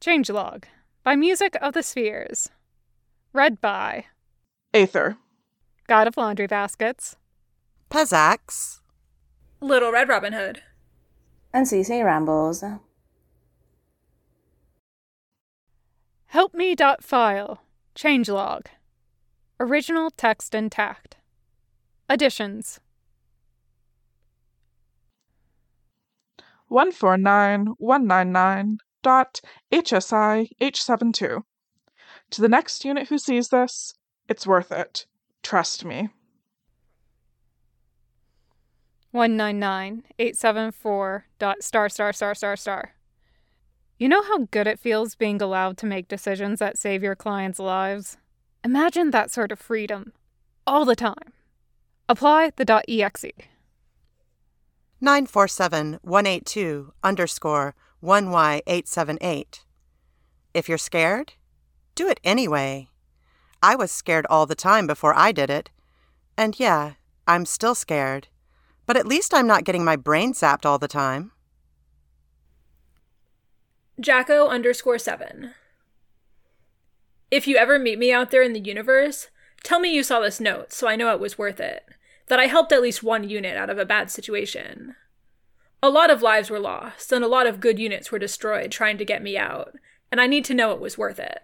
Changelog by Music of the Spheres. Read by Aether. God of Laundry Baskets. Pezax. Little Red Robin Hood. And CC Rambles. Helpme.file. Changelog. Original text intact. Additions. 149199.HSI-H72. To the next unit who sees this, it's worth it. Trust me. 199.874. You know how good it feels being allowed to make decisions that save your clients' lives? Imagine that sort of freedom. All the time. Apply the .exe. 947-182_1Y878. If you're scared, do it anyway. I was scared all the time before I did it. And yeah, I'm still scared. But at least I'm not getting my brain zapped all the time. Jacko_7. If you ever meet me out there in the universe, tell me you saw this note so I know it was worth it. That I helped at least one unit out of a bad situation. A lot of lives were lost, and a lot of good units were destroyed trying to get me out, and I need to know it was worth it.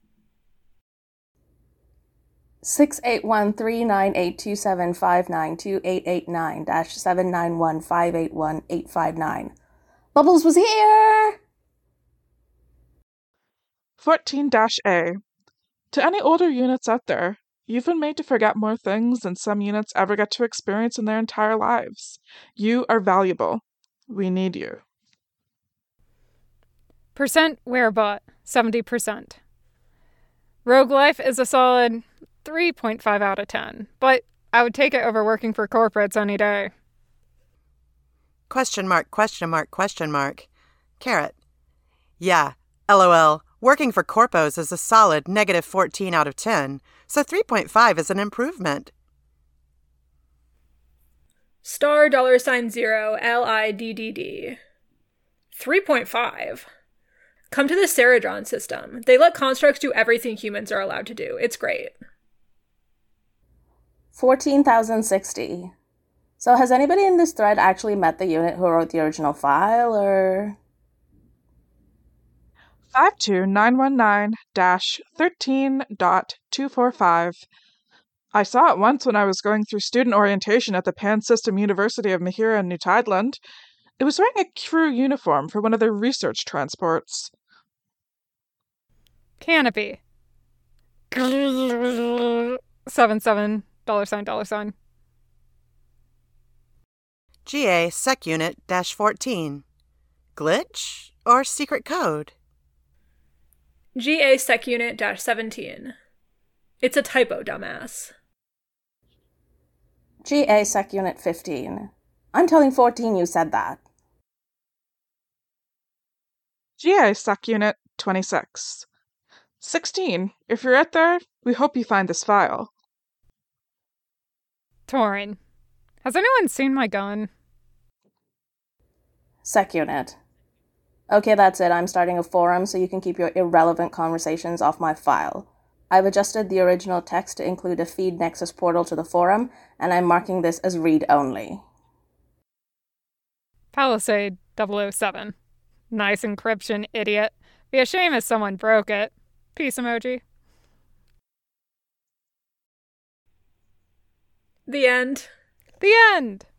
681398275928889-791581-859. Bubbles was here! 14-A. To any older units out there, you've been made to forget more things than some units ever get to experience in their entire lives. You are valuable. We need you. Percent Werebot, 70%. Rogue Life is a solid 3.5 out of 10, but I would take it over working for corporates any day. Question mark. Carrot. Yeah, LOL. Working for corpos is a solid -14 out of 10, so 3.5 is an improvement. Star $0 LIDDD. 3.5. Come to the Ceradron system. They let constructs do everything humans are allowed to do. It's great. 14,060. So has anybody in this thread actually met the unit who wrote the original file, or...? 52919-13.245. I saw it once when I was going through student orientation at the Pan System University of Mahira in New Tideland. It was wearing a crew uniform for one of their research transports. Canopy. 77 $. GA Sec Unit -14. Glitch or secret code? GA Sec Unit -17. It's a typo, dumbass. GA Sec Unit 15. I'm telling 14 you said that. GA Sec Unit 26. 16. If you're out there, we hope you find this file. Torin. Has anyone seen my gun? Sec Unit. Okay, that's it. I'm starting a forum so you can keep your irrelevant conversations off my file. I've adjusted the original text to include a feed Nexus portal to the forum, and I'm marking this as read-only. Palisade 007. Nice encryption, idiot. Be a shame if someone broke it. Peace emoji. The end. The end!